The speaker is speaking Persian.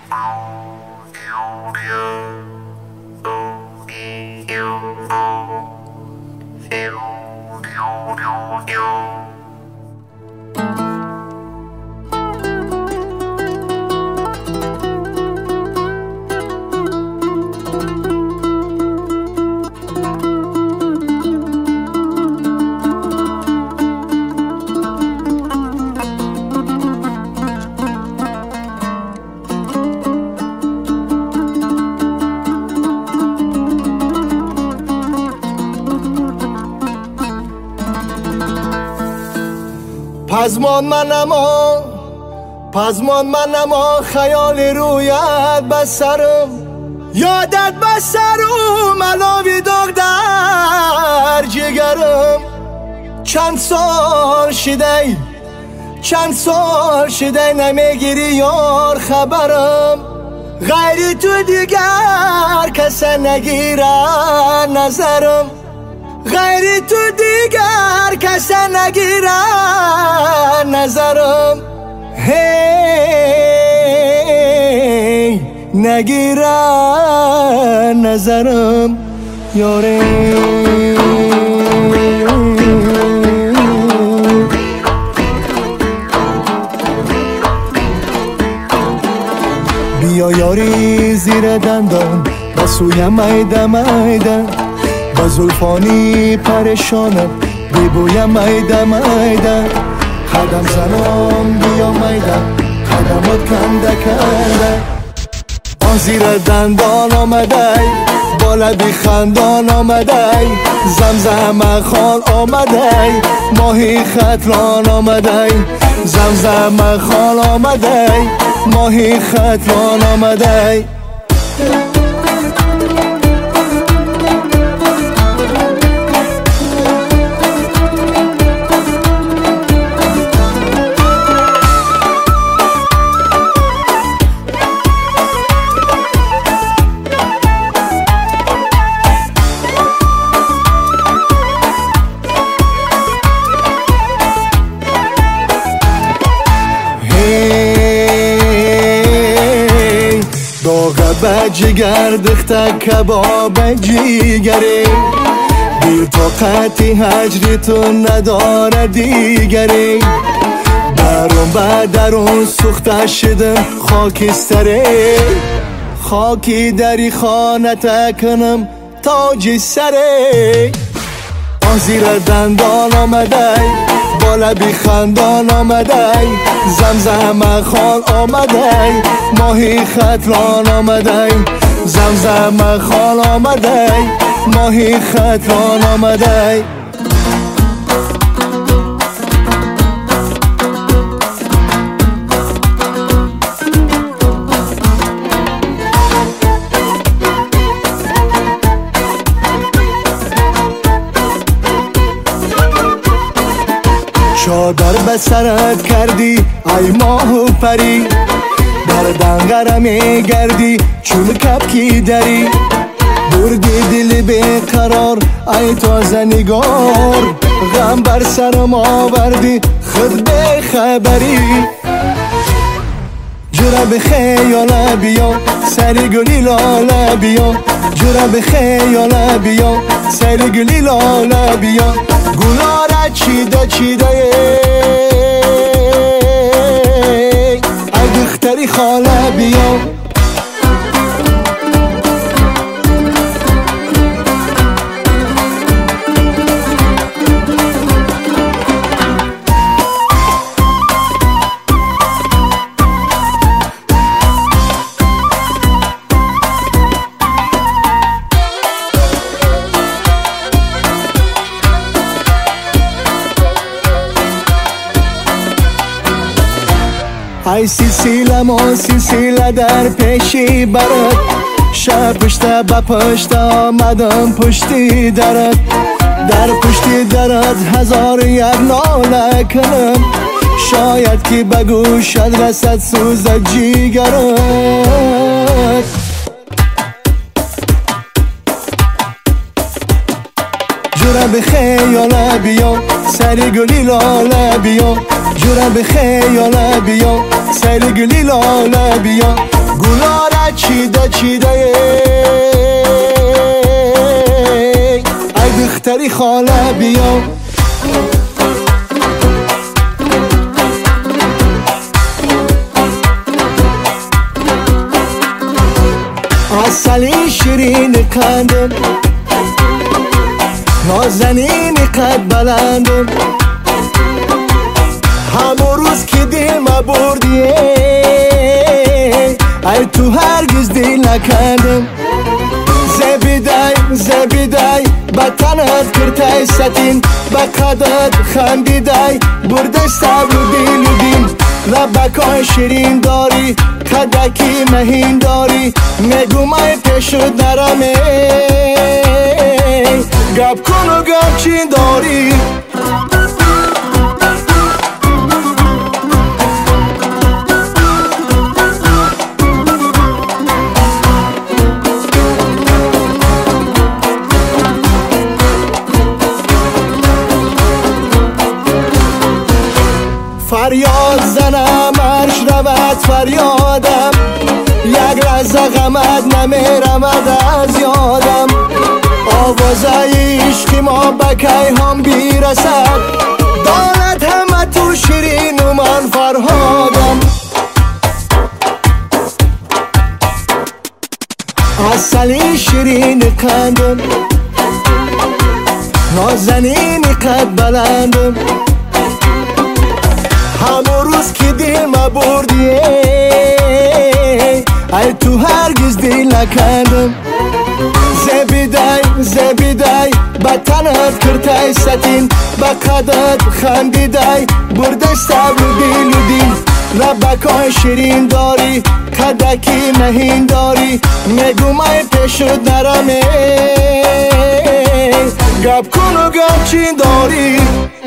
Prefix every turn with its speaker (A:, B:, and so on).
A: پزمان منم خیال رویت بسرم، یادت بسرم علاوی داغ در جگرم. چند سال شده نمیگیری یار خبرم، غیری تو دیگر کس نگیره نظرم، غیری تو دیگر کس نگیره نظرم. هی نگیره نظرم یاره. بیا یاری زیر دندان بسویم میده با زلفانی پریشانم ببویم میده قدم زنم بیا میده قدمات کنده زیر دندان آمده با لبی خندان آمده زمزم خان آمده ماهی خطران آمده زمزم خان آمده ماهی خطران آمده. داغ جگر دخته کباب جیگری دل طاقتی هجری تو نداره دیگری درون سوخته شدم خاکستری خاکی دری خانه کنم تاج سری زیر دندان آمده با لبی خندان آمده زمزم خان آمده ماهی خطران آمده زمزم خان آمده ماهی خطران آمده. چادر به سرت کردی ای ماه و پری در دنگره می گردی چون کپکی دری بردی دل به قرار ای تازه نگار غم بر سرم آوردی خود به خبری جرا به خیال بیا سری گلی لاله بیا جرا به خیال بیا سری گلی لاله بیا گلاره چیده ای دختری خاله بیا. ای سیسیله در پیشی برد شب پشت به پشت آمدم پشتی درد در پشتی درد هزار یک ناله کنم شاید که به گوشت رسد سوز جیگرت جرا به خیال بیا سری گلی لاله بیا جرا به خیال بیا سری گلی لاله بیا گلاره چیده چیده ای دختری خاله بیا عسلی شیرین قندم نازنین قد بلندم همون روز که دل ما بردی ای تو هرگز دل نکندم زبیدای با تنت کرتای ستین با قدت خندیدای برده صبر و دل و دین لبکای شیرین داری قدکی مهین داری نگومای پیشت نرمه گپ کن و گپ چین داری فریاد زنم عرش رود فریادم یک لحظه غمت نمیرمد از یادم آوازه عشق ما به کی هم بیرسد دانت همه تو شیرین و من فرهادم عسلی شیرین قندم نازنین قد بلندم همون روز که دل ما بردی ای تو هرگز دل نکندم زبیدای با تنت کرتای ستین با قدت خندیدای برده صبر و دل و دین لبکای شیرین داری قدکی مهین داری نگومای پیشت نرمه گپ کن و گپ چین داری